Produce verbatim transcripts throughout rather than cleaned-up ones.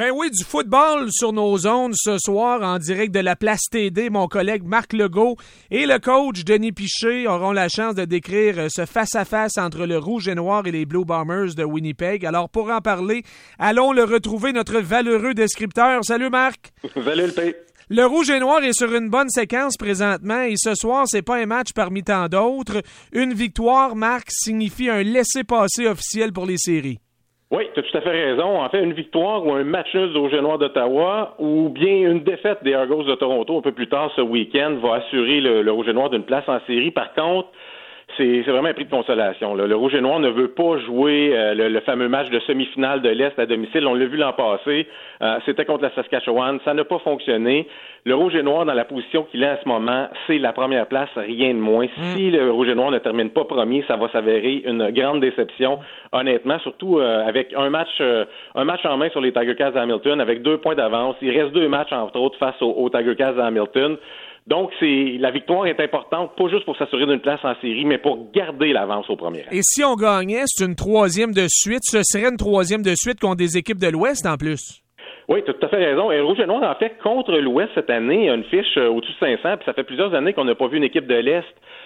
Ben oui, du football sur nos ondes ce soir en direct de la Place T D. Mon collègue Marc Legault et le coach Denis Piché auront la chance de décrire ce face-à-face entre le Rouge et Noir et les Blue Bombers de Winnipeg. Alors pour en parler, allons le retrouver, notre valeureux descripteur. Salut Marc! Salut le P. Le Rouge et Noir est sur une bonne séquence présentement et ce soir, c'est pas un match parmi tant d'autres. Une victoire, Marc, signifie un laissez-passer officiel pour les séries. Oui, tu as tout à fait raison. En fait, une victoire ou un match nul du Rouge et Noir d'Ottawa ou bien une défaite des Argos de Toronto un peu plus tard ce week-end va assurer le, le Rouge et Noir d'une place en série. Par contre, c'est, c'est vraiment un prix de consolation. Là. Le Rouge et Noir ne veut pas jouer euh, le, le fameux match de semi-finale de l'Est à domicile. On l'a vu l'an passé. Euh, c'était contre la Saskatchewan. Ça n'a pas fonctionné. Le Rouge et Noir, dans la position qu'il est en ce moment, c'est la première place, rien de moins. Mm. Si le Rouge et Noir ne termine pas premier, ça va s'avérer une grande déception, honnêtement, surtout euh, avec un match euh, un match en main sur les Tiger Cats d'Hamilton, avec deux points d'avance. Il reste deux matchs, entre autres, face aux, aux Tiger Cats d'Hamilton. Donc, c'est la victoire est importante, pas juste pour s'assurer d'une place en série, mais pour garder l'avance au premier rang. Et si on gagnait, c'est une troisième de suite. Ce serait une troisième de suite contre des équipes de l'Ouest, en plus. Oui, tu as tout à fait raison. Et le Rouge et Noir, en fait, contre l'Ouest cette année, a une fiche euh, au-dessus de cinq cents, puis ça fait plusieurs années qu'on n'a pas vu une équipe de l'Est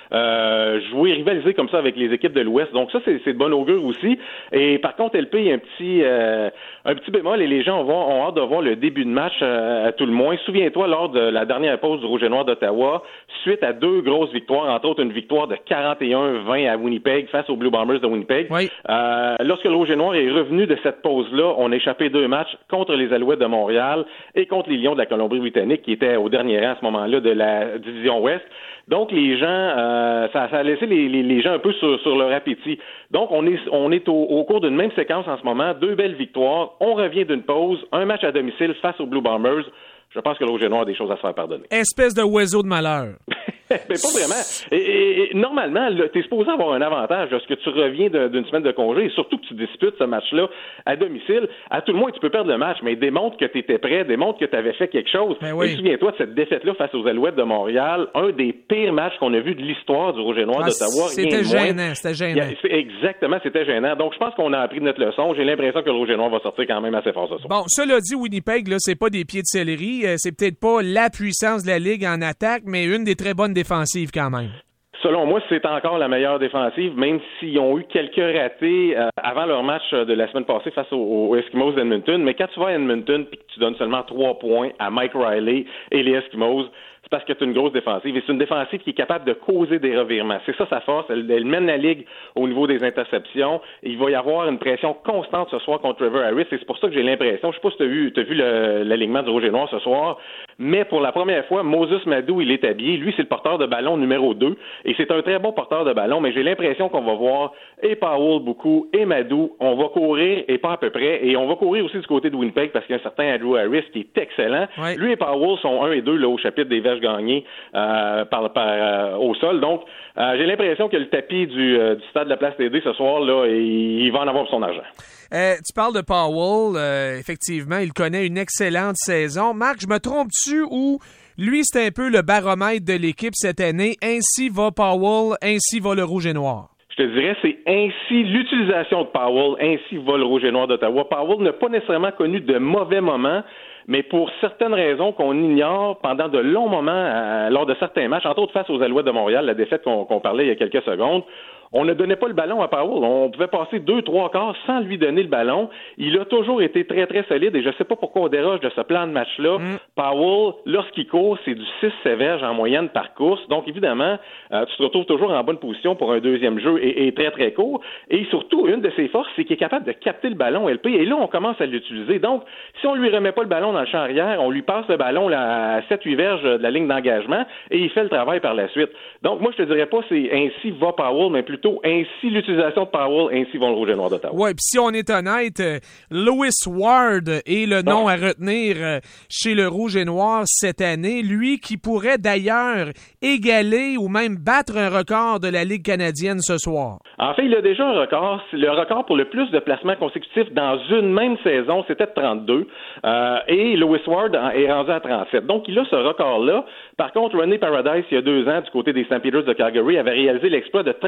euh, jouer, rivaliser comme ça avec les équipes de l'Ouest. Donc ça, c'est, c'est de bon augure aussi. Et par contre, L P, il y a un petit, euh, un petit bémol et les gens ont, ont hâte de voir le début de match euh, à tout le moins. Souviens-toi, lors de la dernière pause du Rouge et Noir d'Ottawa, suite à deux grosses victoires, entre autres une victoire de quarante et un vingt à Winnipeg face aux Blue Bombers de Winnipeg. Oui. Euh, lorsque le Rouge et Noir est revenu de cette pause-là, on a échappé deux matchs contre les Alouettes de Montréal et contre les Lions de la Colombie-Britannique qui étaient au dernier rang à ce moment-là de la division Ouest. Donc les gens, euh, ça, ça a laissé les, les, les gens un peu sur, sur leur appétit. Donc on est, on est au, au cours d'une même séquence en ce moment, deux belles victoires. On revient d'une pause, un match à domicile face aux Blue Bombers. Je pense que le Rouge et Noir a des choses à se faire pardonner. Espèce de oiseau de malheur. Mais pas vraiment. Et, et, et normalement, tu es supposé avoir un avantage lorsque tu reviens de, d'une semaine de congé et surtout que tu disputes ce match-là à domicile. À tout le moins, tu peux perdre le match, mais démontre que tu étais prêt, démontre que tu avais fait quelque chose. Ben oui. Et souviens-toi de cette défaite-là face aux Alouettes de Montréal, un des pires matchs qu'on a vu de l'histoire du Rouge et Noir ah, d'Ottawa. C'était gênant, c'était gênant. A, exactement, c'était gênant. Donc, je pense qu'on a appris de notre leçon. J'ai l'impression que le Rouge et Noir va sortir quand même assez fort ce soir. Bon, cela dit, Winnipeg, là, c'est pas des pieds de céleri. C'est peut-être pas la puissance de la Ligue en attaque, mais une des très bonnes défensives quand même. Selon moi, c'est encore la meilleure défensive, même s'ils ont eu quelques ratés euh, avant leur match de la semaine passée face aux, aux Eskimos d'Edmonton. Mais quand tu vas à Edmonton et que tu donnes seulement trois points à Mike Riley et les Eskimos, c'est parce que tu as une grosse défensive. Et c'est une défensive qui est capable de causer des revirements. C'est ça sa force. Elle, elle mène la Ligue au niveau des interceptions. Et il va y avoir une pression constante ce soir contre Trevor Harris. Et c'est pour ça que j'ai l'impression, je sais pas si tu as vu, t'as vu le, l'alignement du Rouge et Noir ce soir, mais pour la première fois, Moses Madou, il est habillé. Lui, c'est le porteur de ballon numéro deux. Et c'est un très bon porteur de ballon, mais j'ai l'impression qu'on va voir et Powell beaucoup et Madou. On va courir et pas à peu près. Et on va courir aussi du côté de Winnipeg parce qu'il y a un certain Andrew Harris qui est excellent. Ouais. Lui et Powell sont un et deux là, au chapitre des verges gagnées euh, par, par, euh, au sol. Donc, euh, j'ai l'impression que le tapis du, euh, du stade de la Place T D ce soir, là, il, il va en avoir pour son argent. Euh, tu parles de Powell, euh, effectivement, il connaît une excellente saison. Marc, je me trompe-tu ou lui, c'est un peu le baromètre de l'équipe cette année? Ainsi va Powell, ainsi va le Rouge et Noir. Je te dirais, c'est ainsi l'utilisation de Powell, ainsi va le Rouge et Noir d'Ottawa. Powell n'a pas nécessairement connu de mauvais moments, mais pour certaines raisons qu'on ignore pendant de longs moments euh, lors de certains matchs, entre autres face aux Alouettes de Montréal, la défaite qu'on, qu'on parlait il y a quelques secondes, on ne donnait pas le ballon à Powell. On pouvait passer deux, trois quarts sans lui donner le ballon. Il a toujours été très, très solide et je ne sais pas pourquoi on déroge de ce plan de match-là. Mm. Powell, lorsqu'il court, c'est du six sept verges en moyenne par course. Donc, évidemment, euh, tu te retrouves toujours en bonne position pour un deuxième jeu et, et très, très court. Et surtout, une de ses forces, c'est qu'il est capable de capter le ballon L P. Et là, on commence à l'utiliser. Donc, si on lui remet pas le ballon dans le champ arrière, on lui passe le ballon là, à sept huit verges de la ligne d'engagement et il fait le travail par la suite. Donc, moi, je te dirais pas c'est ainsi va Powell, mais plutôt ainsi l'utilisation de Powell, ainsi vont le Rouge et Noir d'Ottawa. Oui, puis si on est honnête, euh, Lewis Ward est le nom bon. à retenir euh, chez le Rouge et Noir cette année. Lui qui pourrait d'ailleurs égaler ou même battre un record de la Ligue canadienne ce soir. En fait, il a déjà un record. Le record pour le plus de placements consécutifs dans une même saison, c'était de trente-deux. Euh, et Lewis Ward est rendu à trente-sept. Donc, il a ce record-là. Par contre, Ronnie Paradise, il y a deux ans, du côté des Saint Peters de Calgary, avait réalisé l'exploit de trente-neuf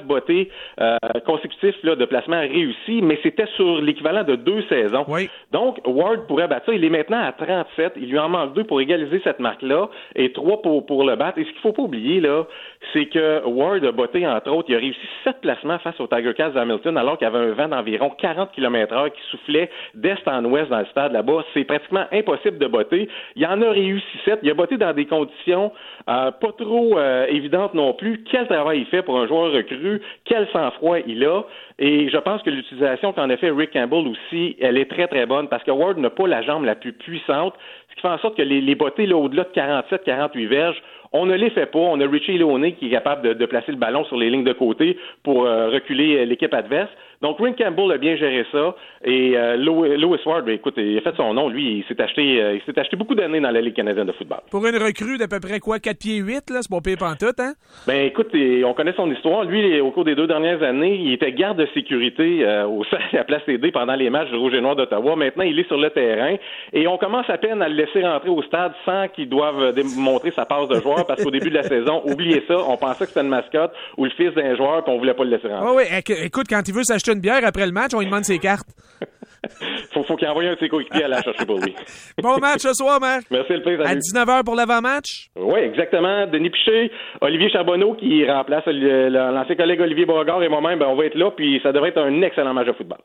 bottés euh, consécutifs là, de placements réussis, mais c'était sur l'équivalent de deux saisons. Oui. Donc, Ward pourrait battre ça. Il est maintenant à trente-sept. Il lui en manque deux pour égaliser cette marque-là et trois pour, pour le battre. Et ce qu'il faut pas oublier, là, c'est que Ward a botté, entre autres, il a réussi sept placements face au Tiger Cats d'Hamilton, alors qu'il y avait un vent d'environ quarante kilomètres heure qui soufflait d'est en ouest dans le stade là-bas. C'est pratiquement impossible de botter. Il en a réussi sept. Il a botté dans des conditions euh, pas trop euh, évidentes non plus. Quel travail il fait pour un joueur recru, quel sang-froid il a. Et je pense que l'utilisation qu'en a fait Rick Campbell aussi, elle est très, très bonne parce que Ward n'a pas la jambe la plus puissante, ce qui fait en sorte que les, les bottées là, au-delà de quarante-sept quarante-huit verges, on ne les fait pas. On a Richie Launay qui est capable de, de placer le ballon sur les lignes de côté pour euh, reculer l'équipe adverse. Donc, Rick Campbell a bien géré ça. Et euh, Lewis Ward, ben, écoute, il a fait son nom. Lui, il s'est acheté, euh, il s'est acheté beaucoup d'années dans la Ligue canadienne de football. Pour une recrue d'à peu près quoi, quatre pieds huit, là, c'est pas pire pantoute, hein? Ben, écoute, on connaît son histoire. Lui, au cours des deux dernières années, il était garde de sécurité euh, au sein de la place T D pendant les matchs du Rouge et Noir d'Ottawa. Maintenant, il est sur le terrain. Et on commence à peine à le laisser rentrer au stade sans qu'il doive démontrer sa passe de joueur parce qu'au début de la saison, oubliez ça, on pensait que c'était une mascotte ou le fils d'un joueur puis on voulait pas le laisser rentrer. Oui, oui. Écoute, quand il veut s'acheter une bière après le match, on lui demande ses cartes. faut, faut qu'il envoie un de ses coéquipiers à la chercher pour lui. Bon match ce soir, Marc. Merci, le plaisir. À dix-neuf heures pour l'avant-match? Oui, exactement. Denis Piché, Olivier Charbonneau qui remplace l'ancien collègue Olivier Beauregard et moi-même, ben, on va être là, puis ça devrait être un excellent match de football.